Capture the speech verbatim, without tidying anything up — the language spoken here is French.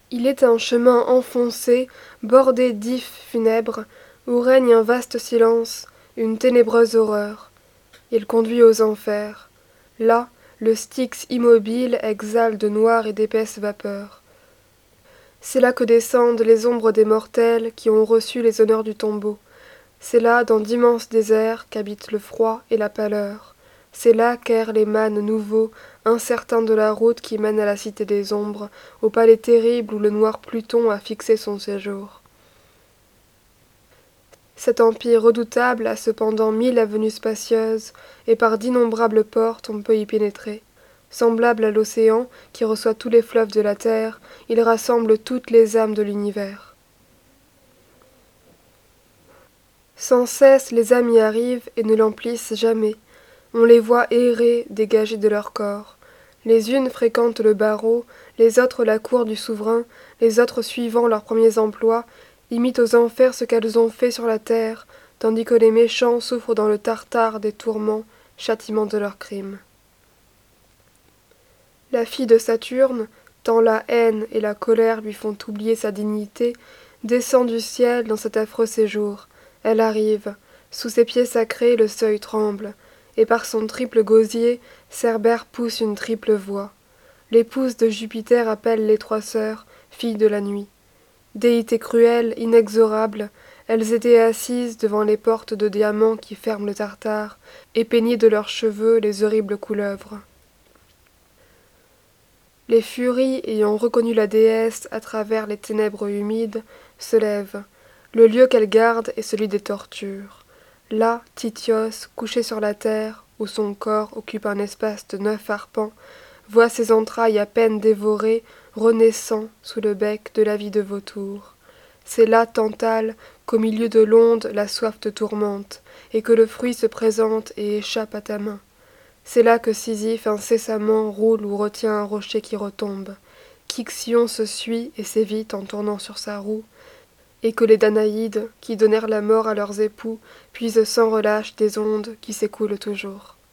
Il est un chemin enfoncé, bordé d'ifs funèbres, où règne un vaste silence, une ténébreuse horreur. Il conduit aux enfers. Là, le Styx immobile exhale de noires et d'épaisses vapeurs. C'est là que descendent les ombres des mortels qui ont reçu les honneurs du tombeau. C'est là, dans d'immenses déserts, qu'habitent le froid et la pâleur. C'est là qu'errent les mânes nouveaux, incertains de la route qui mène à la cité des ombres, au palais terrible où le noir Pluton a fixé son séjour. Cet empire redoutable a cependant mille avenues spacieuses, et par d'innombrables portes on peut y pénétrer. Semblable à l'océan, qui reçoit tous les fleuves de la terre, il rassemble toutes les âmes de l'univers. Sans cesse les âmes y arrivent et ne l'emplissent jamais. On les voit errer, dégagées de leur corps. Les unes fréquentent le barreau, les autres la cour du souverain, les autres suivant leurs premiers emplois, imitent aux enfers ce qu'elles ont fait sur la terre, tandis que les méchants souffrent dans le tartare des tourments, châtiment de leurs crimes. La fille de Saturne, tant la haine et la colère lui font oublier sa dignité, descend du ciel dans cet affreux séjour. Elle arrive. Sous ses pieds sacrés, le seuil tremble, et par son triple gosier, Cerbère pousse une triple voix. L'épouse de Jupiter appelle les trois sœurs, filles de la nuit. Déités cruelles, inexorables, elles étaient assises devant les portes de diamant qui ferment le Tartare, et peignaient de leurs cheveux les horribles couleuvres. Les furies, ayant reconnu la déesse à travers les ténèbres humides, se lèvent. Le lieu qu'elles gardent est celui des tortures. Là, Tityos, couché sur la terre, où son corps occupe un espace de neuf arpents, voit ses entrailles à peine dévorées, renaissant sous le bec de la vie de vautour. C'est là, Tantale, qu'au milieu de l'onde la soif te tourmente, et que le fruit se présente et échappe à ta main. C'est là que Sisyphe incessamment roule ou retient un rocher qui retombe, qu'Ixion se suit et s'évite en tournant sur sa roue, et que les Danaïdes, qui donnèrent la mort à leurs époux, puisent sans relâche des ondes qui s'écoulent toujours.